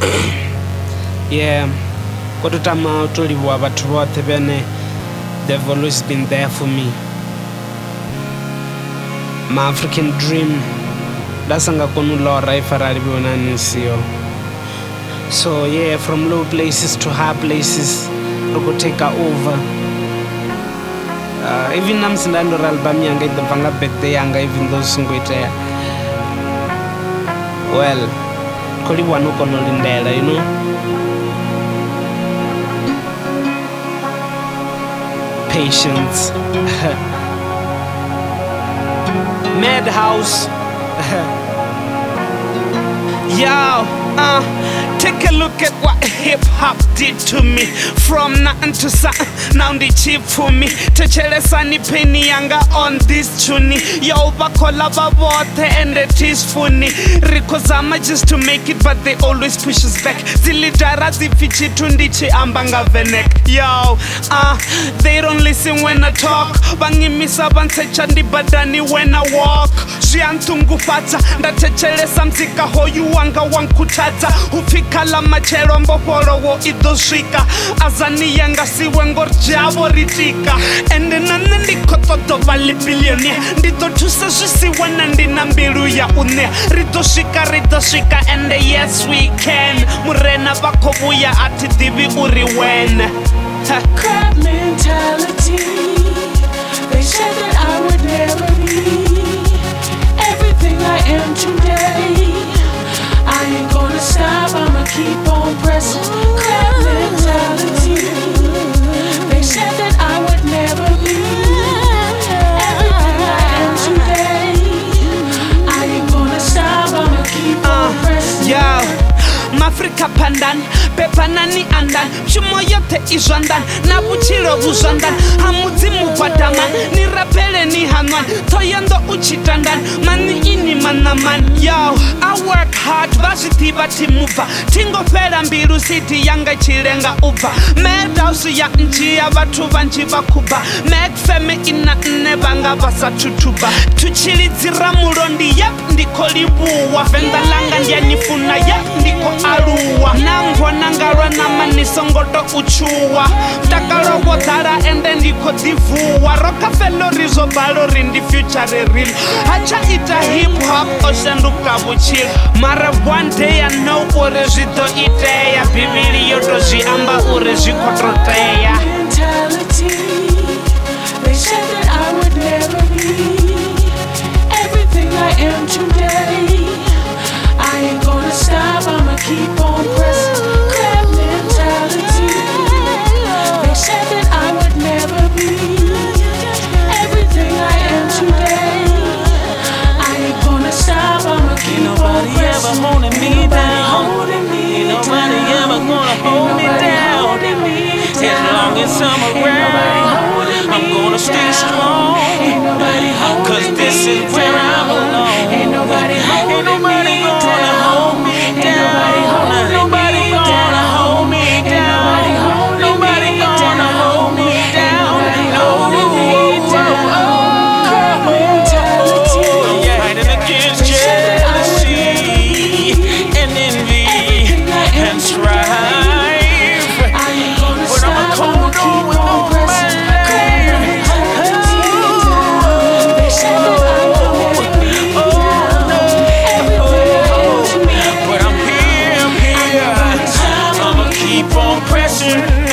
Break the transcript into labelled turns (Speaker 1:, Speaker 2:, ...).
Speaker 1: Yeah, kototama utoliwa bathu bothe bene they've always been there for me. My African dream dasanga konu lora ifarali bonani siyo. So yeah, from low places to high places roko take over. Even namsindando album yanga idavanga birthday yanga even though singoitea. Well, koli wanuko nolindela, you know. Patience. Madhouse. Yo, take a look at what hip-hop did to me. From nothing to something, now they cheap for me. Techele sani penny yanga on this tune. Yo, bakola babote and it is funny. Rikozama just to make it, but they always push us back. Zilidara zifichi tundichi ambanga venek. Yo, they don't listen when I talk. Bangi misa banse badani when I walk. Jiantungu pata, da techele samzika hoyu wanga wankutata. Ufika la machero mboporo wo idoshika. Azani yanga siwe ngorjavo ritika. Ende nane ndikototo vali billionaire. Ndito tusa jisi wana ndina mbiru ya unea. Ridoshika, and yes we can. Murena bakobuya ati divi uri wene.
Speaker 2: Crab mentality. They said that I would never be everything I am today. I ain't gonna stop, I'ma keep on pressing. Crab mentality. They said that I would never be everything I am today. I ain't gonna stop, I'ma keep on pressing.
Speaker 1: Yeah. Mafrika pandan, pepanani andan. Chumo yote izwandan, na buchiro buzwandan. Hamuzimu vadaman, ni rapele ni hanwan. Toyando uchitandan, mani ini manaman. Yo, I work hard, varsity bati muva. Tingo pera mbiru city yanga chilenga uva. Madhouse ya nchi ya watu vanchi bakuba. Make feme ina nebanga basa tutuba. Tuchili zira murondi yap ndiko libuwa. Vendalanga ndianifuna yap ndiko aruwa. Nangwa nangarwa na manisongoto uchuwa. Takaro wotara ende ndiko divuwa. Rockefeller rizo balo rindi future real. Hacha ita hip hop oshanduka buchil. Mara one day I know ure zito iteya. Bibili yoto ziamba ure zikotroteya.
Speaker 2: Mentality. They said that I would never be everything I am today. I ain't gonna stop, I'ma keep on pressing. Crab mentality. They said that I would never be everything I am today. I ain't gonna stop, I'ma keep on pressing.
Speaker 3: Nobody ever holding me down. Ain't nobody ever gonna hold me down. As long as I'm around, I'm gonna stay strong. Cause this is where I belong. Ain't nobody gonna hold me down. Nobody gonna hold me down. Nobody gonna hold me down. Fighting against jealousy and envy and strife. But I'ma hold on with all my life.
Speaker 2: They said that I would never be
Speaker 3: But I'm here, I'ma keep on pressing.